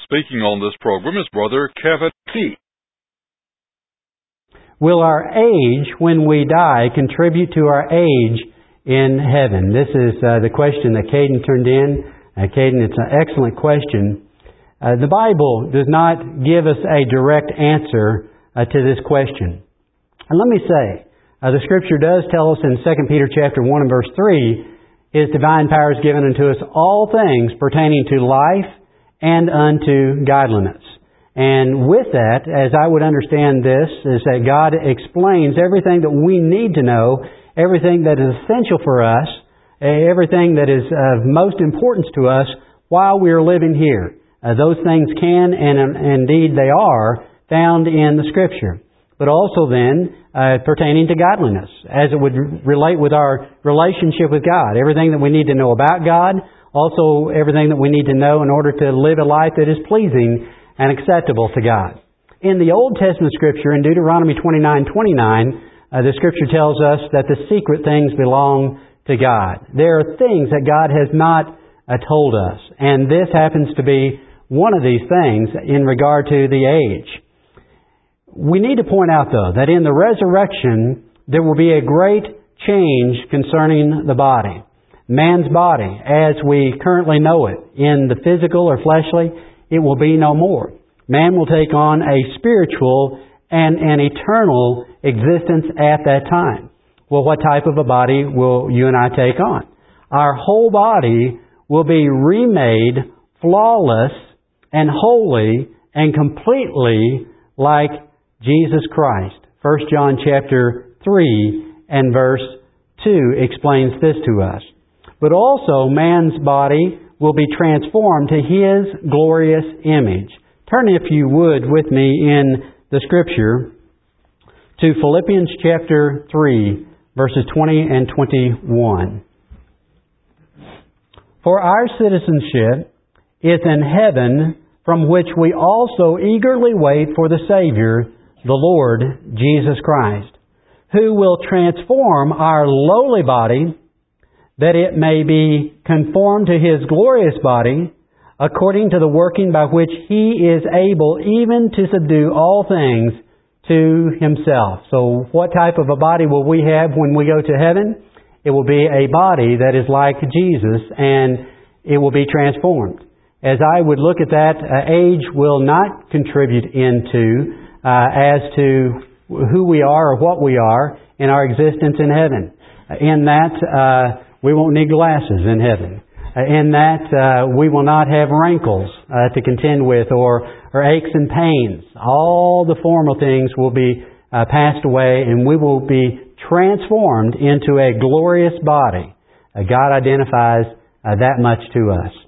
speaking on this program is Brother Kevin T. Will our age when we die contribute to our age in heaven? This is the question that Caden turned in. Caden, it's an excellent question. The Bible does not give us a direct answer to this question. And let me say, the Scripture does tell us in 2 Peter chapter 1 and verse 3, His divine power is given unto us all things pertaining to life and unto godliness. And with that, as I would understand this, is that God explains everything that we need to know, everything that is essential for us, everything that is of most importance to us while we are living here. Those things can, and indeed they are, found in the Scripture. But also then, pertaining to godliness, as it would relate with our relationship with God. Everything that we need to know about God, also everything that we need to know in order to live a life that is pleasing and acceptable to God. In the Old Testament Scripture, in Deuteronomy 29:29, the Scripture tells us that the secret things belong to God. There are things that God has not told us, and this happens to be one of these things in regard to the age. We need to point out, though, that in the resurrection, there will be a great change concerning the body. Man's body, as we currently know it, in the physical or fleshly, it will be no more. Man will take on a spiritual and an eternal existence at that time. Well, what type of a body will you and I take on? Our whole body will be remade flawless and holy and completely like Jesus Christ. 1 John chapter 3 and verse 2 explains this to us. But also man's body will be transformed to His glorious image. Turn, if you would, with me in the Scripture to Philippians chapter 3, verses 20 and 21. For our citizenship is in heaven, from which we also eagerly wait for the Savior, the Lord Jesus Christ, who will transform our lowly body, that it may be conformed to His glorious body, according to the working by which He is able even to subdue all things to Himself. So what type of a body will we have when we go to heaven? It will be a body that is like Jesus, and it will be transformed. As I would look at that, age will not contribute into as to who we are or what we are in our existence in heaven. In that, we won't need glasses in heaven. In that, we will not have wrinkles to contend with or aches and pains. All the formal things will be passed away, and we will be transformed into a glorious body. God identifies that much to us.